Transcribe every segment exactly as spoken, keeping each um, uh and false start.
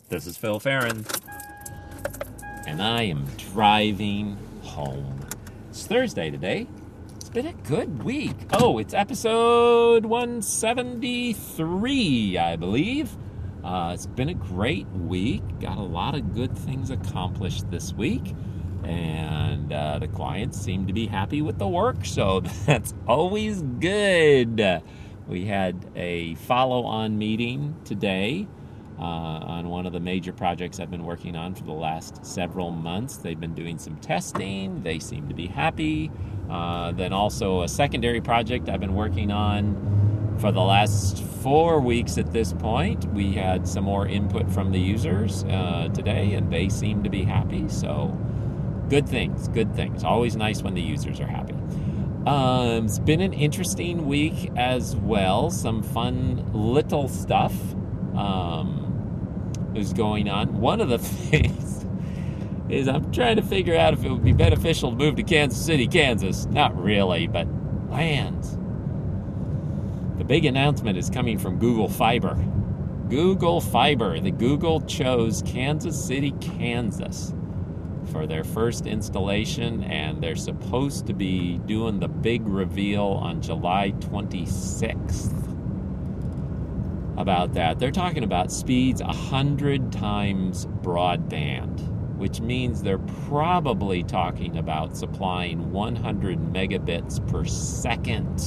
This is Phil Farron, and I am driving home. It's Thursday today. It's been a good week. Oh, it's episode one seventy-three, I believe. Uh, it's been a great week. Got a lot of good things accomplished this week, and uh, the clients seem to be happy with the work, so that's always good. We had a follow-on meeting today uh, on one of the major projects I've been working on for the last several months. They've been doing some testing. They seem to be happy. Uh, then also a secondary project I've been working on for the last four weeks at this point. We had some more input from the users uh, today, and they seem to be happy. So good things, good things. Always nice when the users are happy. Um, it's been an interesting week as well. Some fun little stuff um, is going on. One of the things is I'm trying to figure out if it would be beneficial to move to Kansas City, Kansas. Not really, but lands. The big announcement is coming from Google Fiber. Google Fiber. The Google chose Kansas City, Kansas for their first installation, and they're supposed to be doing the big reveal on July twenty-sixth about that. They're talking about speeds one hundred times broadband, which means they're probably talking about supplying one hundred megabits per second.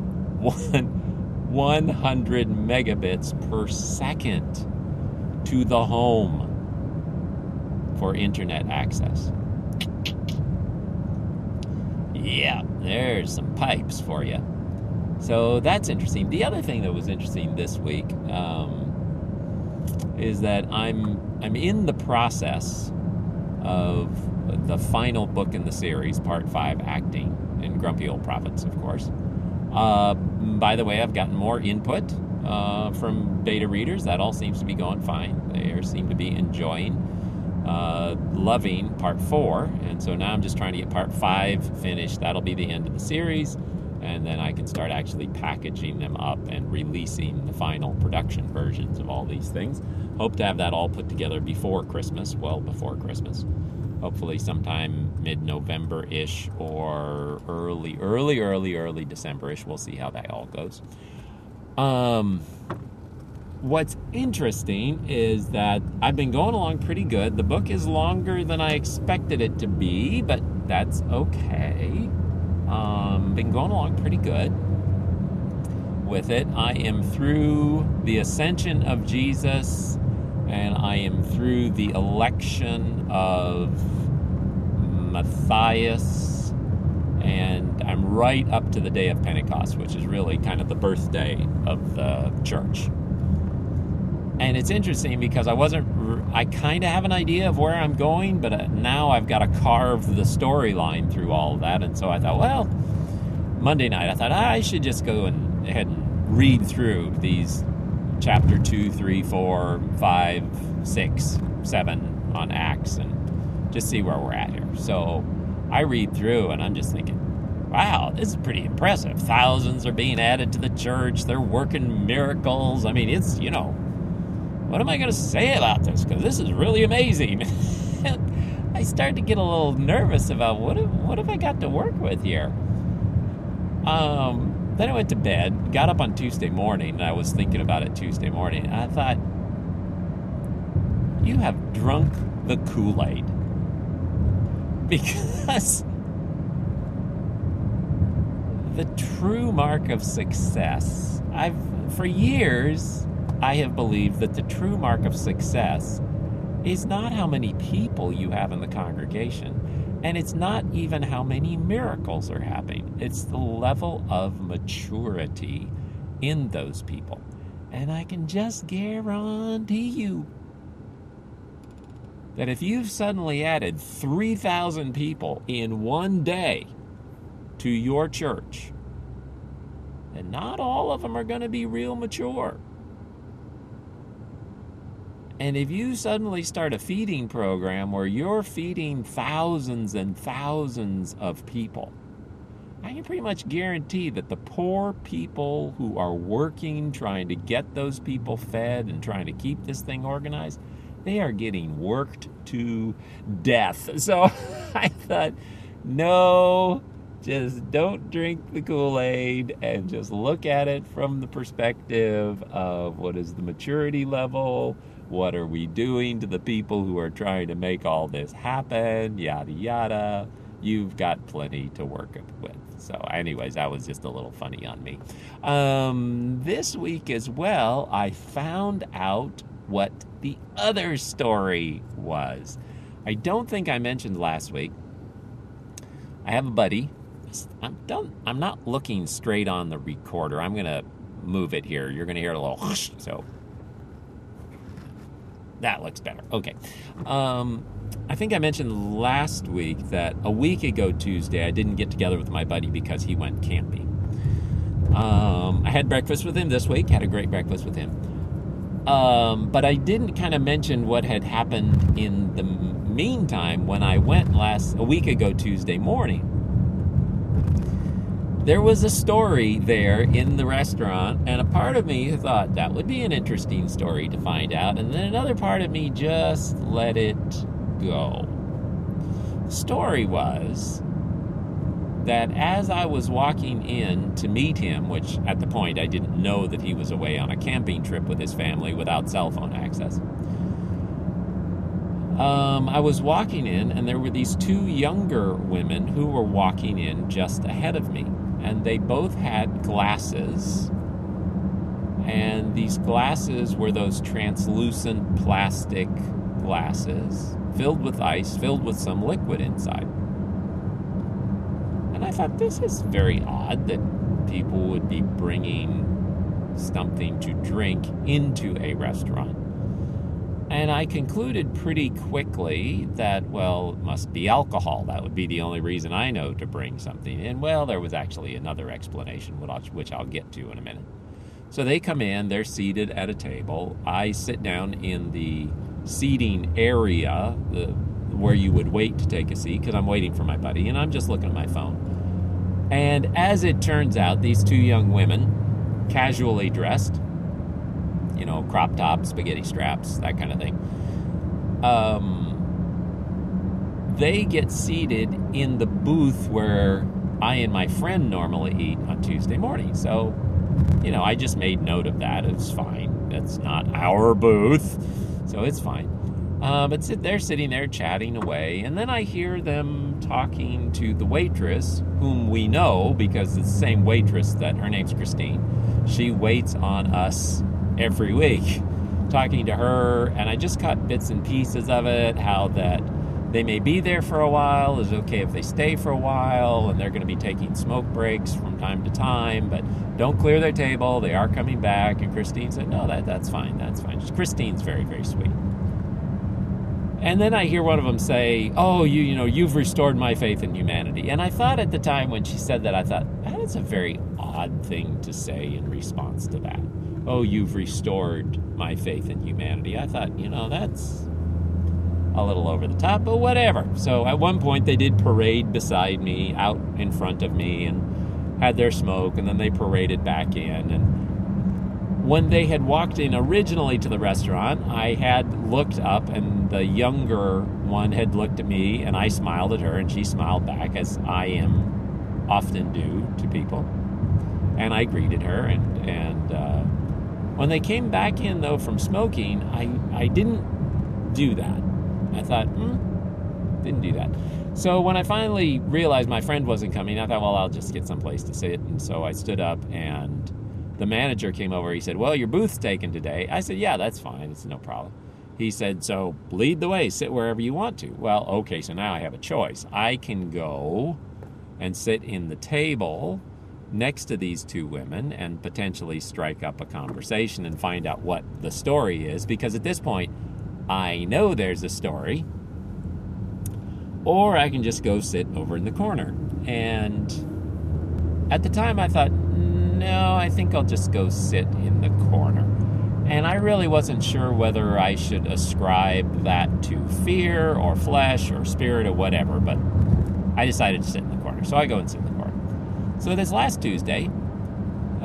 one hundred megabits per second to the home for internet access. Yeah, there's some pipes for you. So that's interesting. The other thing that was interesting this week um, is that I'm I'm in the process of the final book in the series, Part five, Acting, and Grumpy Old Prophets, of course. Uh, by the way, I've gotten more input uh, from beta readers. That all seems to be going fine. They seem to be enjoying Uh, loving part four, and so now I'm just trying to get part five finished. That'll be the end of the series, and then I can start actually packaging them up and releasing the final production versions of all these things. Hope to have that all put together before Christmas, well before Christmas. Hopefully sometime mid-November-ish or early, early, early, early December-ish. We'll see how that all goes. Um... What's interesting is that I've been going along pretty good. The book is longer than I expected it to be, but that's okay. Um, been going along pretty good with it. I am through the ascension of Jesus, and I am through the election of Matthias, and I'm right up to the day of Pentecost, which is really kind of the birthday of the church. And it's interesting because I wasn't, I kind of have an idea of where I'm going, but now I've got to carve the storyline through all of that. And so I thought, well, Monday night, I thought I should just go and ahead and read through these chapter two, three, four, five, six, seven on Acts and just see where we're at here. So I read through and I'm just thinking, wow, this is pretty impressive. Thousands are being added to the church. They're working miracles. I mean, it's, you know, what am I going to say about this? Because this is really amazing. I started to get a little nervous about what have, what have I got to work with here. Um, then I went to bed, got up on Tuesday morning, and I was thinking about it Tuesday morning. And I thought, you have drunk the Kool-Aid. Because the true mark of success, I've, for years, I have believed that the true mark of success is not how many people you have in the congregation, and it's not even how many miracles are happening. It's the level of maturity in those people. And I can just guarantee you that if you've suddenly added three thousand people in one day to your church, then not all of them are going to be real mature. And if you suddenly start a feeding program where you're feeding thousands and thousands of people, I can pretty much guarantee that the poor people who are working, trying to get those people fed and trying to keep this thing organized, They are getting worked to death. So I thought, no, just don't drink the Kool-Aid and just look at it from the perspective of what is the maturity level, what are we doing to the people who are trying to make all this happen, yada, yada. You've got plenty to work with. So anyways, that was just a little funny on me. Um, this week as well, I found out what the other story was. I don't think I mentioned last week. I have a buddy. I'm, don't, I'm not looking straight on the recorder. I'm going to move it here. You're going to hear a little whoosh. So that looks better. Okay. Um, I think I mentioned last week that a week ago Tuesday, I didn't get together with my buddy because he went camping. Um, I had breakfast with him this week, had a great breakfast with him. Um, but I didn't kind of mention what had happened in the meantime when I went last, a week ago Tuesday morning. There was a story there in the restaurant, and a part of me thought that would be an interesting story to find out, and then another part of me just let it go. The story was that as I was walking in to meet him, which at the point I didn't know that he was away on a camping trip with his family without cell phone access, um, I was walking in, and there were these two younger women who were walking in just ahead of me. And they both had glasses, and these glasses were those translucent plastic glasses filled with ice, filled with some liquid inside. And I thought, this is very odd that people would be bringing something to drink into a restaurant. And I concluded pretty quickly that, well, it must be alcohol. That would be the only reason I know to bring something in. Well, there was actually another explanation, which I'll get to in a minute. So they come in, they're seated at a table. I sit down in the seating area, the, where you would wait to take a seat, because I'm waiting for my buddy, and I'm just looking at my phone. And as it turns out, these two young women, casually dressed, you know, crop tops, spaghetti straps, that kind of thing. Um, they get seated in the booth where I and my friend normally eat on Tuesday morning. So, you know, I just made note of that. It's fine. That's not our booth, so it's fine. Uh, but sit, they're sitting there chatting away, and then I hear them talking to the waitress, whom we know because it's the same waitress that, her name's Christine. She waits on us every week, talking to her, and I just caught bits and pieces of it, how that they may be there for a while, is okay if they stay for a while, and they're going to be taking smoke breaks from time to time, but don't clear their table, they are coming back. And Christine said, no, that that's fine, that's fine. Christine's very, very sweet. And then I hear one of them say, oh, you you know, you've restored my faith in humanity. And I thought at the time when she said that, I thought, that is a very odd thing to say in response to that. Oh, you've restored my faith in humanity. I thought, you know, that's a little over the top, but whatever. So at one point they did parade beside me, out in front of me, and had their smoke, and then they paraded back in. And when they had walked in originally to the restaurant, I had looked up, and the younger one had looked at me, and I smiled at her, and she smiled back, as I am often do to people. And I greeted her, and, and, uh, when they came back in, though, from smoking, I, I didn't do that. I thought, hmm, didn't do that. So when I finally realized my friend wasn't coming, I thought, well, I'll just get someplace to sit. And so I stood up, and the manager came over. He said, well, your booth's taken today. I said, yeah, that's fine. It's no problem. He said, so lead the way. Sit wherever you want to. Well, okay, so now I have a choice. I can go and sit in the table next to these two women and potentially strike up a conversation and find out what the story is, because at this point I know there's a story, or I can just go sit over in the corner. And at the time I thought, no, I think I'll just go sit in the corner. And I really wasn't sure whether I should ascribe that to fear or flesh or spirit or whatever, but I decided to sit in the corner. So I go and sit in the corner. So this last Tuesday,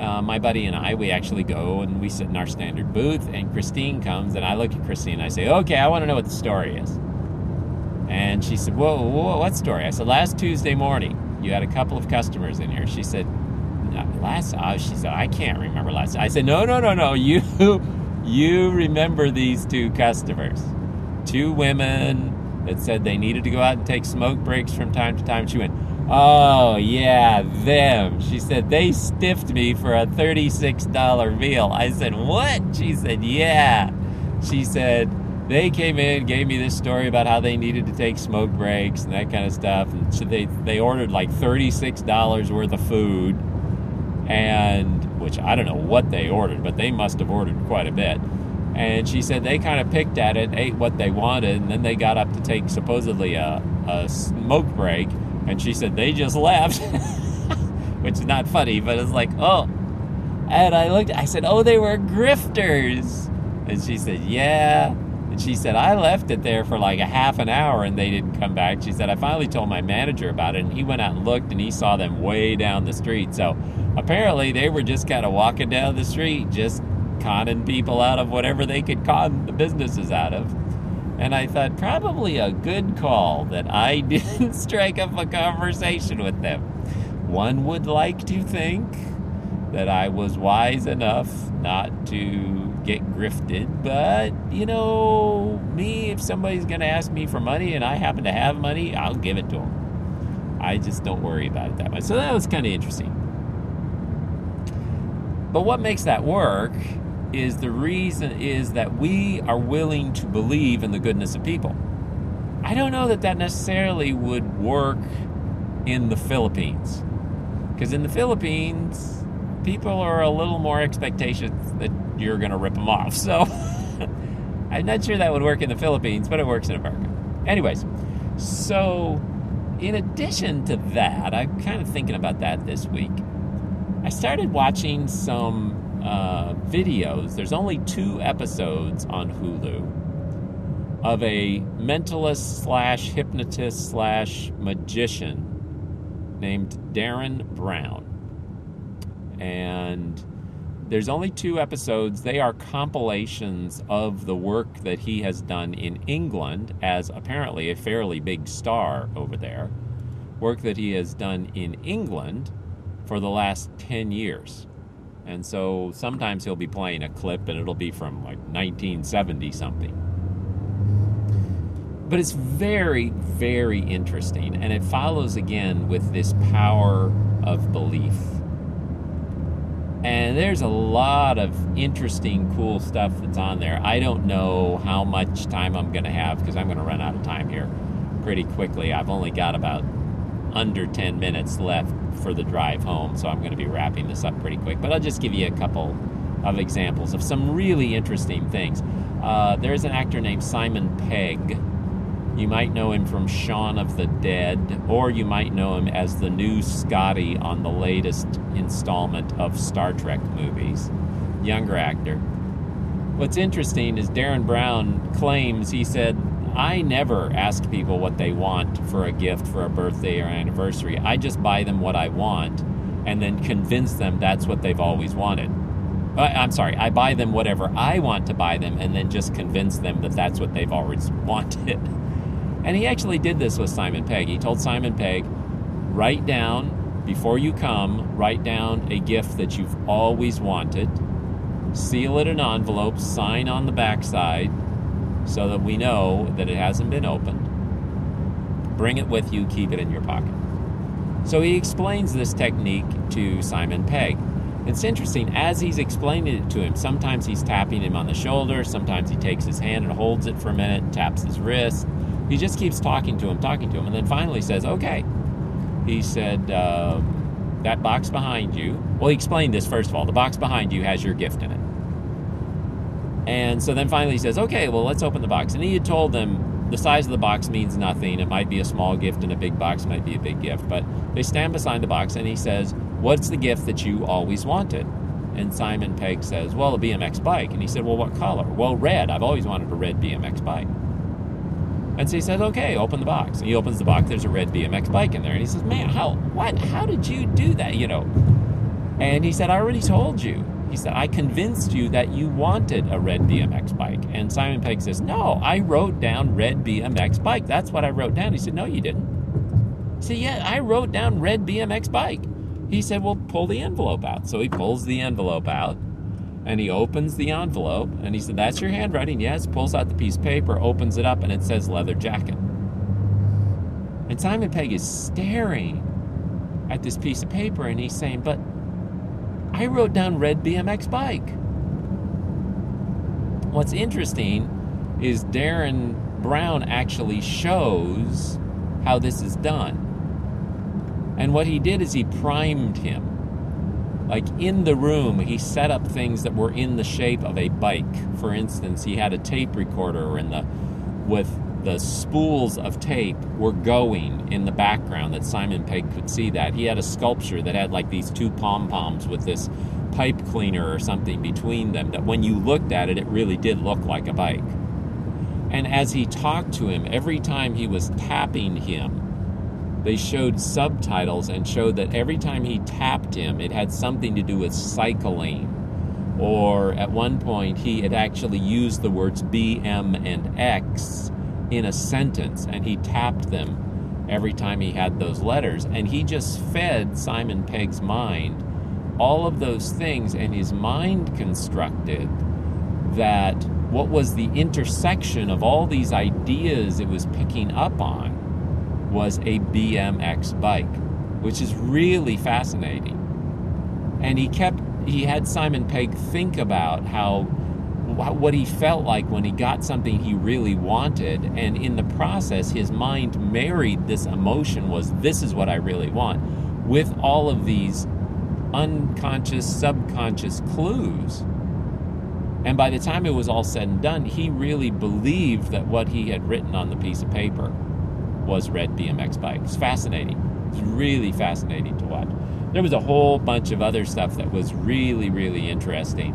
uh, my buddy and I, we actually go and we sit in our standard booth, and Christine comes, and I look at Christine and I say, okay, I want to know what the story is. And she said, whoa, whoa, what story? I said, last Tuesday morning, you had a couple of customers in here. She said, last, oh, she said, I can't remember last. I said, no, no, no, no, you, you remember these two customers. Two women that said they needed to go out and take smoke breaks from time to time. She went, oh, yeah, them. She said, they stiffed me for a thirty-six dollar meal. I said, what? She said, yeah. She said, they came in, gave me this story about how they needed to take smoke breaks and that kind of stuff. And so they, they ordered like thirty-six dollars worth of food, and which I don't know what they ordered, but they must have ordered quite a bit. And she said they kind of picked at it, ate what they wanted, and then they got up to take supposedly a, a smoke break. And she said they just left, which is not funny, but it's like, oh. And I looked, I said, oh, they were grifters. And she said, yeah. And she said, I left it there for like a half an hour and they didn't come back. She said, I finally told my manager about it, and he went out and looked, and he saw them way down the street. So apparently they were just kind of walking down the street, just conning people out of whatever they could con the businesses out of. And I thought, probably a good call that I didn't strike up a conversation with them. One would like to think that I was wise enough not to get grifted, but, you know, me, if somebody's going to ask me for money and I happen to have money, I'll give it to them. I just don't worry about it that much. So that was kind of interesting. But what makes that work is the reason is that we are willing to believe in the goodness of people. I don't know that that necessarily would work in the Philippines, because in the Philippines, people are a little more expectations that you're going to rip them off. So I'm not sure that would work in the Philippines, but it works in America. Anyways, so in addition to that, I'm kind of thinking about that this week. I started watching some uh, videos. There's only two episodes on Hulu of a mentalist slash hypnotist slash magician named Derren Brown. And there's only two episodes. They are compilations of the work that he has done in England as apparently a fairly big star over there. Work that he has done in England for the last ten years. And so sometimes he'll be playing a clip and it'll be from like nineteen seventy something. But it's very, very interesting. And it follows again with this power of belief. And there's a lot of interesting, cool stuff that's on there. I don't know how much time I'm going to have, because I'm going to run out of time here pretty quickly. I've only got about under ten minutes left for the drive home, so I'm going to be wrapping this up pretty quick. But I'll just give you a couple of examples of some really interesting things. Uh, there's an actor named Simon Pegg. You might know him from Shaun of the Dead, or you might know him as the new Scotty on the latest installment of Star Trek movies. Younger actor. What's interesting is Derren Brown claims, he said, I never ask people what they want for a gift for a birthday or anniversary. I just buy them what I want and then convince them that's what they've always wanted. Uh, I'm sorry, I buy them whatever I want to buy them and then just convince them that that's what they've always wanted. And he actually did this with Simon Pegg. He told Simon Pegg, write down, before you come, write down a gift that you've always wanted, seal it in an envelope, sign on the backside so that we know that it hasn't been opened. Bring it with you, keep it in your pocket. So he explains this technique to Simon Pegg. It's interesting, as he's explaining it to him, sometimes he's tapping him on the shoulder, sometimes he takes his hand and holds it for a minute, taps his wrist. He just keeps talking to him, talking to him, and then finally says, okay. He said, uh, that box behind you, well, he explained this first of all, the box behind you has your gift in it. And so then finally he says, okay, well, let's open the box. And he had told them the size of the box means nothing. It might be a small gift, and a big box might be a big gift. But they stand beside the box, and he says, what's the gift that you always wanted? And Simon Pegg says, well, a B M X bike. And he said, well, what color? Well, red. I've always wanted a red B M X bike. And so he says, okay, open the box. And he opens the box. There's a red B M X bike in there. And he says, man, how what? How did you do that? You know. And he said, I already told you. He said, I convinced you that you wanted a red B M X bike. And Simon Pegg says, no, I wrote down red B M X bike. That's what I wrote down. He said, no, you didn't. He said, yeah, I wrote down red B M X bike. He said, well, pull the envelope out. So he pulls the envelope out, and he opens the envelope, and he said, that's your handwriting? Yes. Pulls out the piece of paper, opens it up, and it says leather jacket. And Simon Pegg is staring at this piece of paper, and he's saying, but I wrote down red B M X bike. What's interesting is Darren Brown actually shows how this is done. And what he did is he primed him. Like in the room, he set up things that were in the shape of a bike. For instance, he had a tape recorder in the with the spools of tape were going in the background that Simon Pegg could see that. He had a sculpture that had like these two pom-poms with this pipe cleaner or something between them that when you looked at it, it really did look like a bike. And as he talked to him, every time he was tapping him, they showed subtitles and showed that every time he tapped him, it had something to do with cycling. Or at one point, he had actually used the words B, M, and X in a sentence, and he tapped them every time he had those letters. And he just fed Simon Pegg's mind all of those things, and his mind constructed that what was the intersection of all these ideas it was picking up on was a B M X bike, which is really fascinating. And he kept, he had Simon Pegg think about how, what he felt like when he got something he really wanted, and in the process, his mind married this emotion was, this is what I really want, with all of these unconscious, subconscious clues. And by the time it was all said and done, he really believed that what he had written on the piece of paper was red B M X bike. It's fascinating. It's really fascinating to watch. There was a whole bunch of other stuff that was really, really interesting.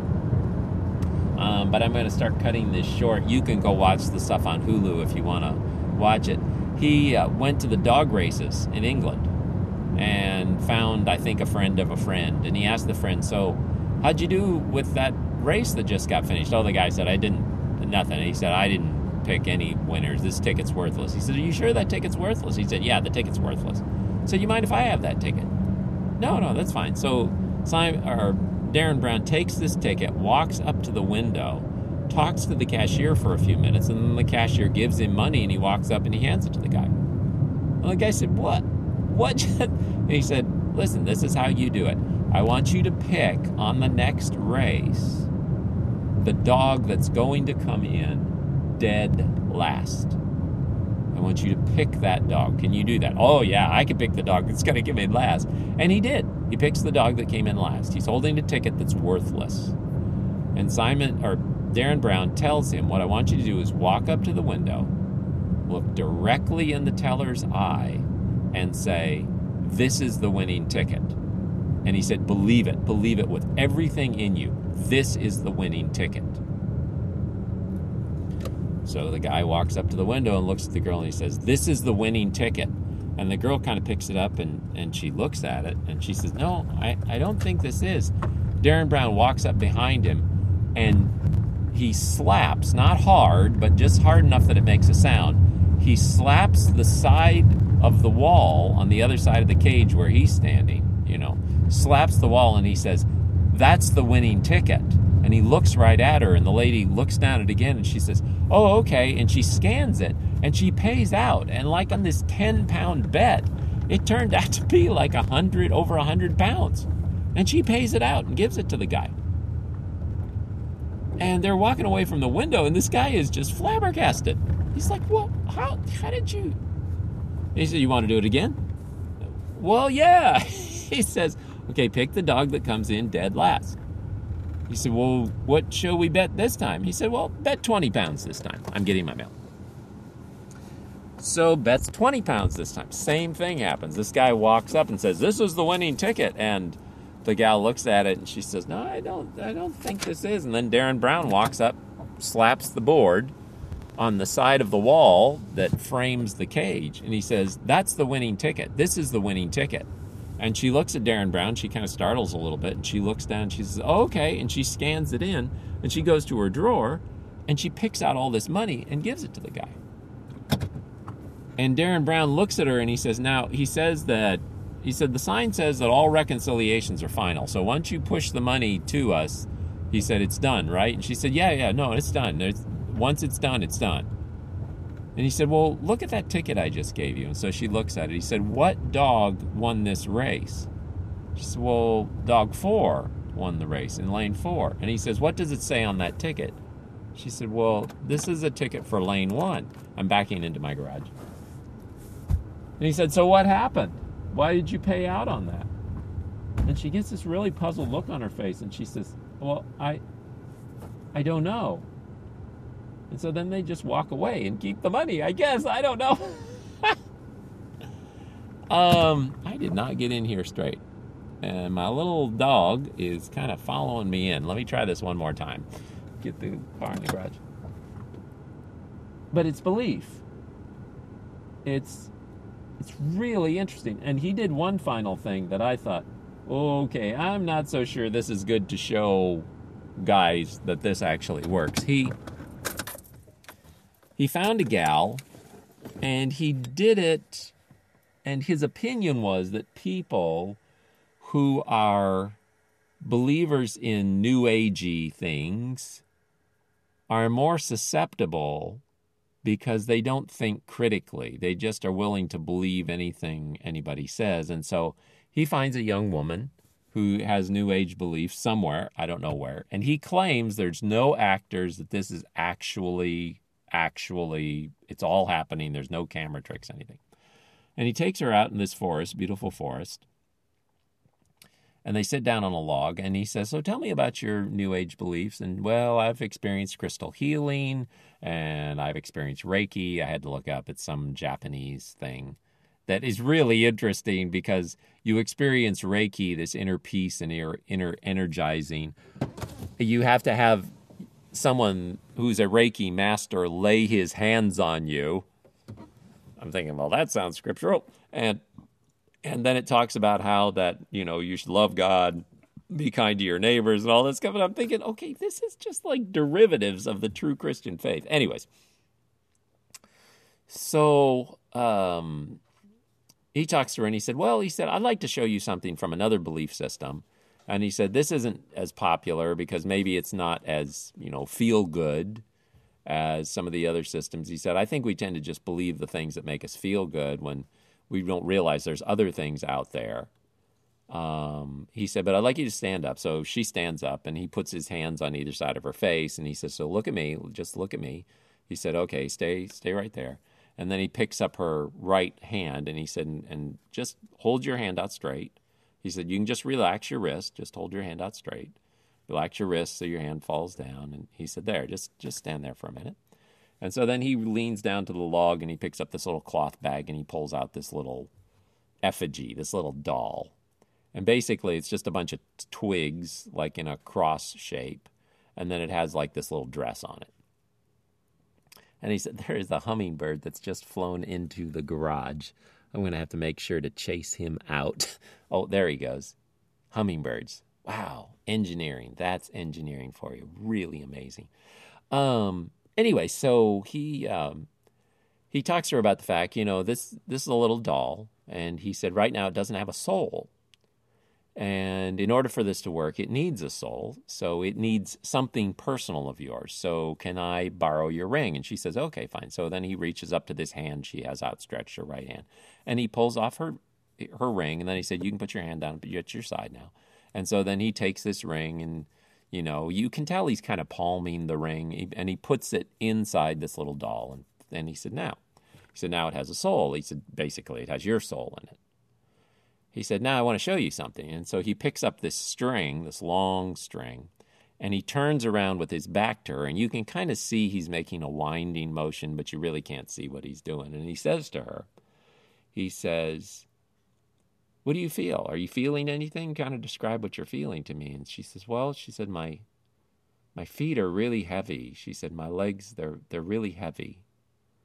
Um, but I'm going to start cutting this short. You can go watch the stuff on Hulu if you want to watch it. He uh, went to the dog races in England and found, I think, a friend of a friend. And he asked the friend, so how'd you do with that race that just got finished? Oh, the guy said, I didn't, nothing. He said, I didn't pick any winners. This ticket's worthless. He said, are you sure that ticket's worthless? He said, yeah, the ticket's worthless. So you mind if I have that ticket? No, no, that's fine. So Simon, or Darren Brown takes this ticket, walks up to the window, talks to the cashier for a few minutes, and then the cashier gives him money, and he walks up and he hands it to the guy. And the guy said, what? What? And he said, listen, this is how you do it. I want you to pick on the next race the dog that's going to come in dead last. I want you to pick that dog. Can you do that? Oh, yeah, I can pick the dog that's going to come in last. And he did. He picks the dog that came in last. He's holding a ticket that's worthless. And Simon, or Darren Brown tells him, what I want you to do is walk up to the window, look directly in the teller's eye, and say, this is the winning ticket. And he said, believe it. Believe it with everything in you. This is the winning ticket. So the guy walks up to the window and looks at the girl and he says, this is the winning ticket. And the girl kind of picks it up and, and she looks at it and she says, no, I, I don't think this is. Darren Brown walks up behind him and he slaps, not hard, but just hard enough that it makes a sound. He slaps the side of the wall on the other side of the cage where he's standing, you know, slaps the wall and he says, that's the winning ticket. And he looks right at her and the lady looks down at it again and she says, oh, okay. And she scans it and she pays out. And like on this ten pound bet, it turned out to be like a hundred, over a hundred pounds. And she pays it out and gives it to the guy. And they're walking away from the window and this guy is just flabbergasted. He's like, well, how, how did you? And he said, you want to do it again? Well, yeah. He says, okay, pick the dog that comes in dead last. He said, well, what shall we bet this time? He said, well, bet twenty pounds this time. I'm getting my mail. So bets twenty pounds this time. Same thing happens. This guy walks up and says, this is the winning ticket. And the gal looks at it and she says, no, I don't, I don't think this is. And then Darren Brown walks up, slaps the board on the side of the wall that frames the cage. And he says, that's the winning ticket. This is the winning ticket. And she looks at Darren Brown. She kind of startles a little bit. And she looks down. And she says, oh, okay. And she scans it in. And she goes to her drawer. And she picks out all this money and gives it to the guy. And Darren Brown looks at her and he says, now, he says that, he said, the sign says that all reconciliations are final. So once you push the money to us, he said, it's done, right? And she said, yeah, yeah, no, it's done. There's, once it's done, it's done. And he said, well, look at that ticket I just gave you. And so she looks at it. He said, what dog won this race? She said, well, dog four won the race in lane four. And he says, what does it say on that ticket? She said, well, this is a ticket for lane one. I'm backing into my garage. And he said, so what happened? Why did you pay out on that? And she gets this really puzzled look on her face. And she says, well, I, I don't know. And so then they just walk away and keep the money, I guess. I don't know. um, I did not get in here straight. And my little dog is kind of following me in. Let me try this one more time. Get the car in the garage. But it's belief. It's it's really interesting. And he did one final thing that I thought, okay, I'm not so sure this is good to show guys that this actually works. He... He found a gal, and he did it, and his opinion was that people who are believers in New Agey things are more susceptible because they don't think critically. They just are willing to believe anything anybody says. And so he finds a young woman who has New Age beliefs somewhere, I don't know where, and he claims there's no actors, that this is actually... actually, it's all happening. There's no camera tricks, anything. And he takes her out in this forest, beautiful forest, and they sit down on a log, and he says, so tell me about your New Age beliefs. And, well, I've experienced crystal healing, and I've experienced Reiki. I had to look up. It's some Japanese thing that is really interesting because you experience Reiki, this inner peace and inner energizing. You have to have someone who's a Reiki master lay his hands on you. I'm thinking, well, that sounds scriptural. And and then it talks about how that, you know, you should love God, be kind to your neighbors and all this stuff. And I'm thinking, okay, this is just like derivatives of the true Christian faith. Anyways, so um, he talks to her and he said, well, he said, I'd like to show you something from another belief system. And he said, this isn't as popular because maybe it's not as, you know, feel good as some of the other systems. He said, I think we tend to just believe the things that make us feel good when we don't realize there's other things out there. Um, he said, but I'd like you to stand up. So she stands up and he puts his hands on either side of her face. And he says, so look at me, just look at me. He said, okay, stay, stay right there. And then he picks up her right hand and he said, and, and just hold your hand out straight. He said, you can just relax your wrist. Just hold your hand out straight. Relax your wrist so your hand falls down. And he said, there, just, just stand there for a minute. And so then he leans down to the log and he picks up this little cloth bag and he pulls out this little effigy, this little doll. And basically it's just a bunch of twigs, like in a cross shape. And then it has like this little dress on it. And he said, there is a hummingbird that's just flown into the garage. I'm going to have to make sure to chase him out. Oh, there he goes. Hummingbirds. Wow. Engineering. That's engineering for you. Really amazing. Um, anyway, so he um, he talks to her about the fact, you know, this, this is a little doll. And he said, right now it doesn't have a soul. And in order for this to work, it needs a soul. So it needs something personal of yours. So can I borrow your ring? And she says, okay, fine. So then he reaches up to this hand she has outstretched, her right hand. And he pulls off her her ring. And then he said, you can put your hand down, but you're at your side now. And so then he takes this ring and, you know, you can tell he's kind of palming the ring. And he puts it inside this little doll. And then he said, now. He said, now it has a soul. He said, basically, it has your soul in it. He said, now I want to show you something. And so he picks up this string, this long string, and he turns around with his back to her, and you can kind of see he's making a winding motion, but you really can't see what he's doing. And he says to her, he says, what do you feel? Are you feeling anything? Kind of describe what you're feeling to me. And she says, well, she said, my my feet are really heavy. She said, my legs, they're they're really heavy.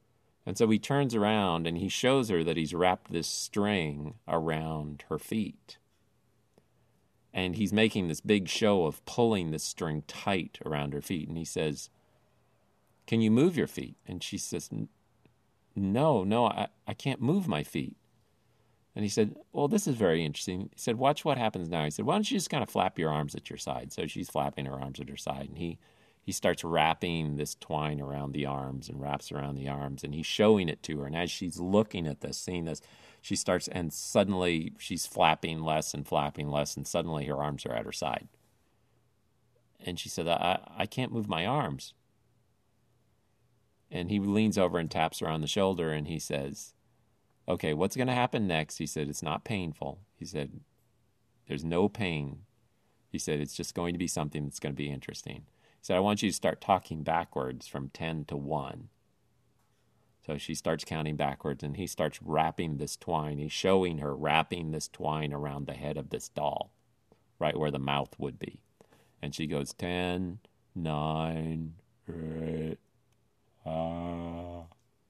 And so he turns around and he shows her that he's wrapped this string around her feet. And he's making this big show of pulling this string tight around her feet. And he says, "Can you move your feet?" And she says, no, no, I, I can't move my feet. And he said, well, this is very interesting. He said, watch what happens now. He said, why don't you just kind of flap your arms at your side? So she's flapping her arms at her side. And he, he starts wrapping this twine around the arms and wraps around the arms. And he's showing it to her. And as she's looking at this, seeing this, she starts, and suddenly she's flapping less and flapping less. And suddenly her arms are at her side. And she said, I, I can't move my arms. And he leans over and taps her on the shoulder, and he says, okay, what's going to happen next? He said, it's not painful. He said, there's no pain. He said, it's just going to be something that's going to be interesting. He said, I want you to start talking backwards from ten to one. So she starts counting backwards, and he starts wrapping this twine. He's showing her wrapping this twine around the head of this doll, right where the mouth would be. And she goes, ten, nine, eight, Uh,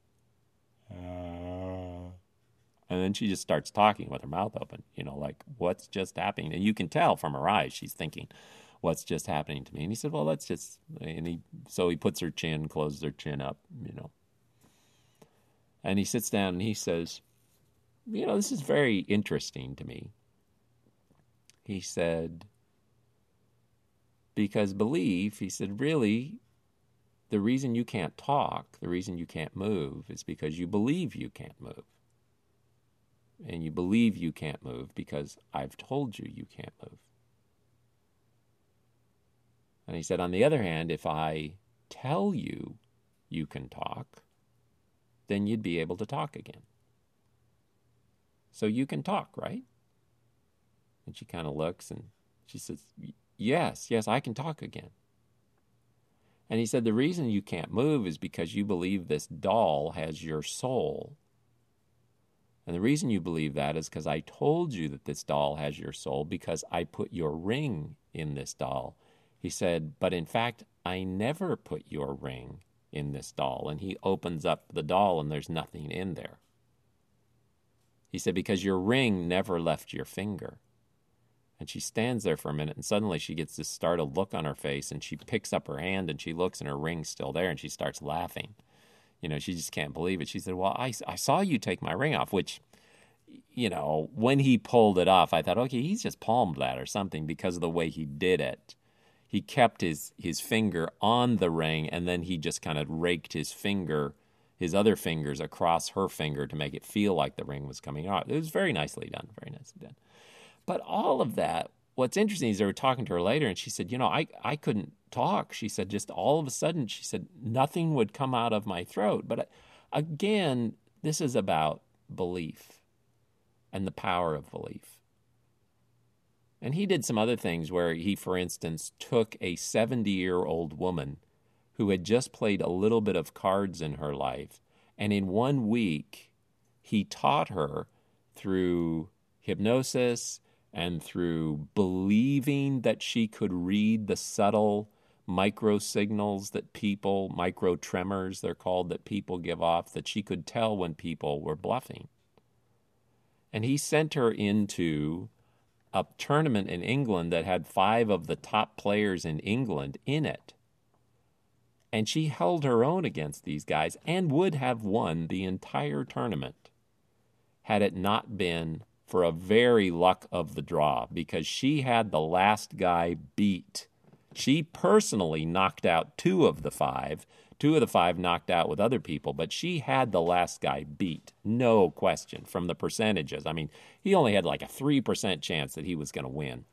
uh, and then she just starts talking with her mouth open, you know, like, what's just happening? And you can tell from her eyes, she's thinking, what's just happening to me? And he said, well, let's just, and he, so he puts her chin, closes her chin up, you know. And he sits down and he says, you know, this is very interesting to me. He said, because belief, he said, really, the reason you can't talk, the reason you can't move is because you believe you can't move. And you believe you can't move because I've told you you can't move. And he said, on the other hand, if I tell you you can talk, then you'd be able to talk again. So you can talk, right? And she kind of looks and she says, yes, yes, I can talk again. And he said, the reason you can't move is because you believe this doll has your soul. And the reason you believe that is because I told you that this doll has your soul because I put your ring in this doll. He said, but in fact, I never put your ring in this doll. And he opens up the doll and there's nothing in there. He said, because your ring never left your finger. And she stands there for a minute, and suddenly she gets this startled look on her face, and she picks up her hand, and she looks, and her ring's still there, and she starts laughing. You know, she just can't believe it. She said, well, I, I saw you take my ring off, which, you know, when he pulled it off, I thought, okay, he's just palmed that or something because of the way he did it. He kept his, his finger on the ring, and then he just kind of raked his finger, his other fingers across her finger to make it feel like the ring was coming off. It was very nicely done, very nicely done. But all of that, what's interesting is they were talking to her later, and she said, you know, I, I couldn't talk. She said, just all of a sudden, she said, nothing would come out of my throat. But again, this is about belief and the power of belief. And he did some other things where he, for instance, took a seventy-year-old woman who had just played a little bit of cards in her life, and in one week, he taught her through hypnosis and through believing that she could read the subtle micro signals that people, micro tremors they're called, that people give off, that she could tell when people were bluffing. And he sent her into a tournament in England that had five of the top players in England in it. And she held her own against these guys and would have won the entire tournament had it not been for a very luck of the draw, because she had the last guy beat. She personally knocked out two of the five. Two of the five knocked out with other people, but she had the last guy beat. No question from the percentages. I mean, he only had like a three percent chance that he was going to win.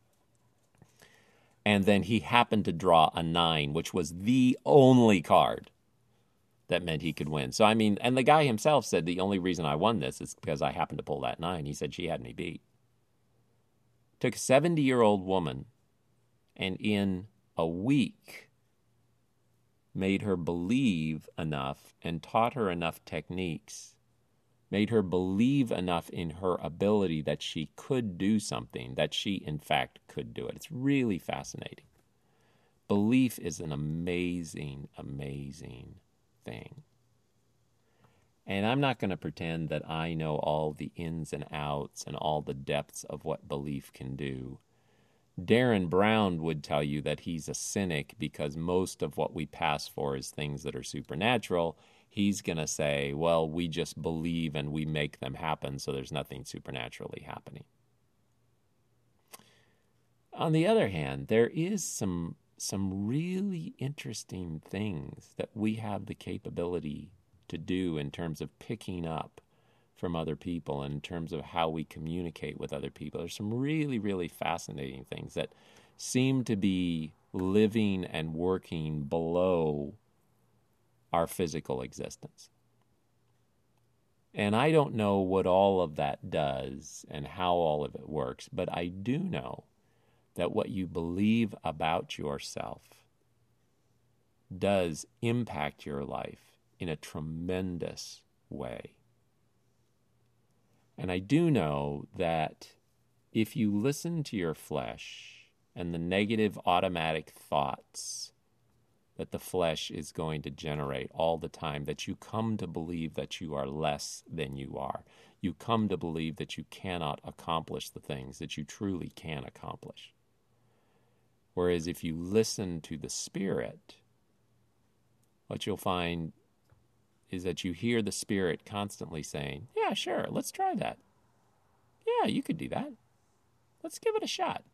And then he happened to draw a nine, which was the only card that meant he could win. So, I mean, and the guy himself said the only reason I won this is because I happened to pull that nine. He said she had me beat. Took a seventy-year-old woman and in a week made her believe enough and taught her enough techniques, made her believe enough in her ability that she could do something, that she, in fact, could do it. It's really fascinating. Belief is an amazing, amazing thing. And I'm not going to pretend that I know all the ins and outs and all the depths of what belief can do. Darren Brown would tell you that he's a cynic because most of what we pass for is things that are supernatural. He's going to say, well, we just believe and we make them happen, so there's nothing supernaturally happening. On the other hand, there is some some really interesting things that we have the capability to do in terms of picking up from other people and in terms of how we communicate with other people. There's some really, really fascinating things that seem to be living and working below our physical existence. And I don't know what all of that does and how all of it works, but I do know that what you believe about yourself does impact your life in a tremendous way. And I do know that if you listen to your flesh and the negative automatic thoughts that the flesh is going to generate all the time, that you come to believe that you are less than you are. You come to believe that you cannot accomplish the things that you truly can accomplish. Whereas if you listen to the Spirit, what you'll find is that you hear the Spirit constantly saying, yeah, sure, let's try that. Yeah, you could do that. Let's give it a shot.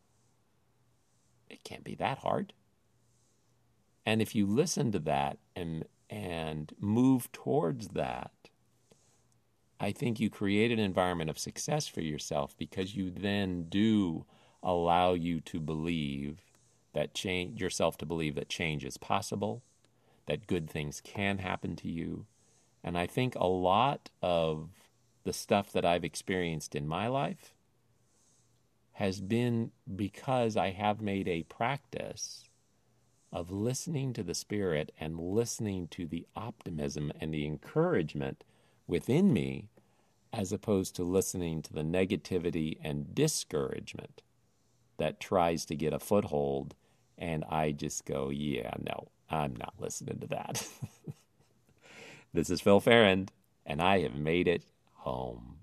It can't be that hard. And if you listen to that and and move towards that, I think you create an environment of success for yourself because you then do allow you to believe that change, yourself to believe that change is possible, that good things can happen to you. And I think a lot of the stuff that I've experienced in my life has been because I have made a practice of listening to the Spirit and listening to the optimism and the encouragement within me, as opposed to listening to the negativity and discouragement that tries to get a foothold, and I just go, yeah, no, I'm not listening to that. This is Phil Ferrand, and I have made it home.